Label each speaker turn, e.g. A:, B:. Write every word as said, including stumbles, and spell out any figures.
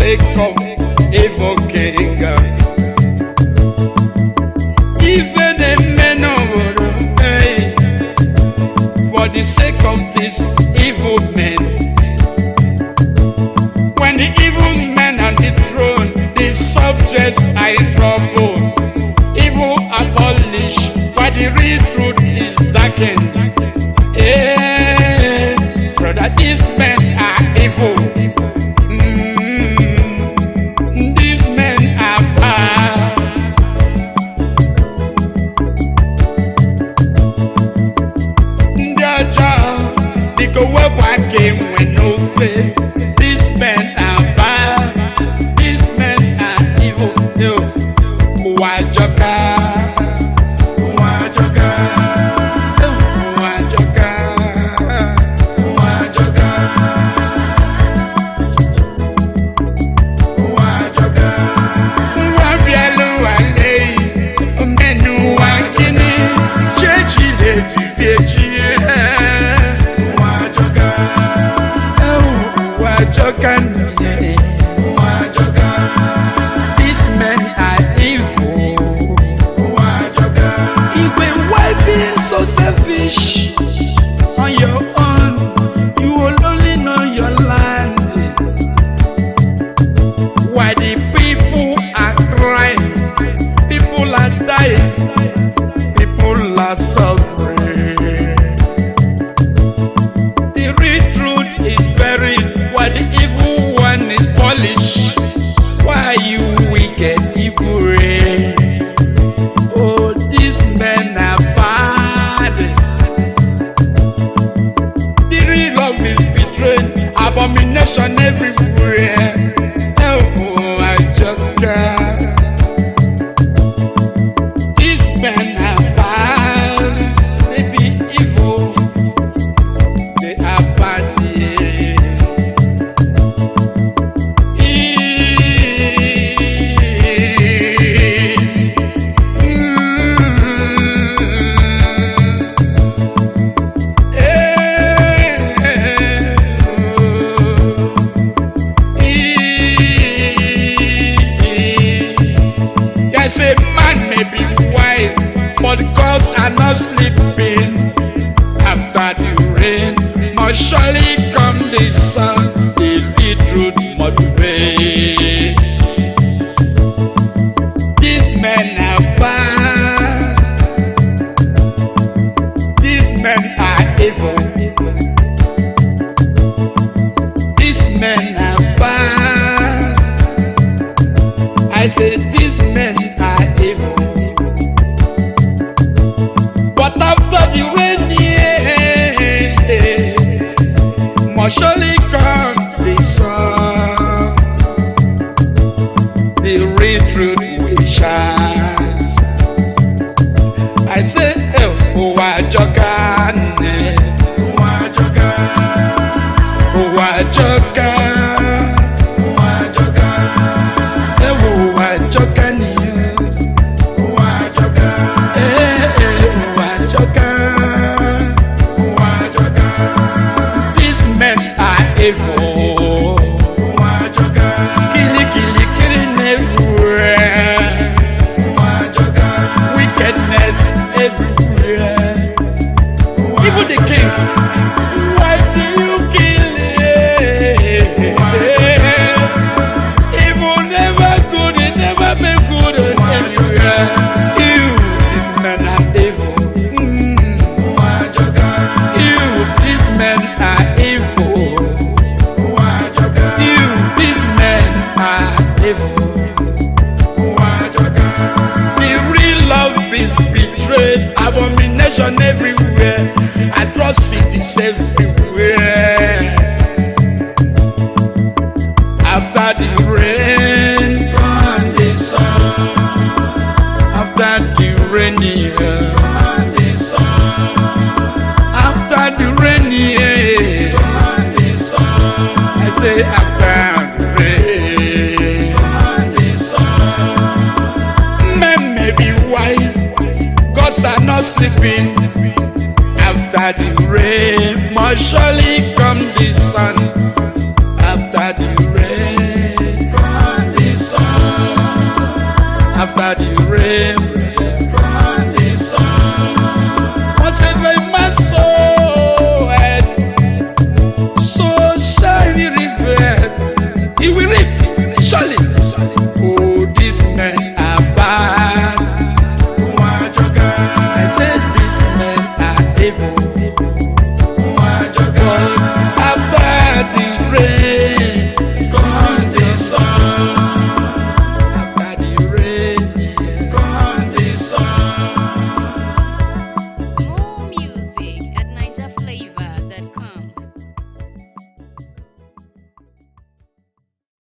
A: sake of evil king. Even the men of hey, for the sake of this evil men. When the evil men on the throne, the subjects are in trouble. Evil abolished, but the real truth is darkened. Hey, brother, these men are evil. Mm, these men are bad. Their job, they go up again when no faith. These men are bad. These men are evil. Yo, Wajoka. These men are evil. Even why being so selfish on your own? You will only know your land. Why the people are crying, people are dying, people are suffering. The real truth is buried while the evil one is polished. Why are you wicked, evil rain? Oh, these men are bad. The real love is betrayed, abomination everywhere. Oh, I just can't. These men are bad. They be evil. They are bad. Yes, a man may be wise, but gods are not sleeping. After the rain must surely come the sun. The truth must be. These men are bad. These men are evil. These men are bad. I say these men are evil. But after the rain, yeah, must surely come the sun. The real truth will shine. I say, oh, Wajoka, Wajoka, Wajoka. Evil. Killing, killing, killing everywhere. Wickedness everywhere. Even the king. Why do you kill him? Evil never good, it never been good anywhere. You, these men are evil. Mm. You, these men are evil. The real love is betrayed, abomination everywhere, atrocities everywhere. After the rain, come the sun. After the rain, come the sun. After the rain, come the sun. I say after the rain. Gods are not sleeping. After the rain must surely come the sun.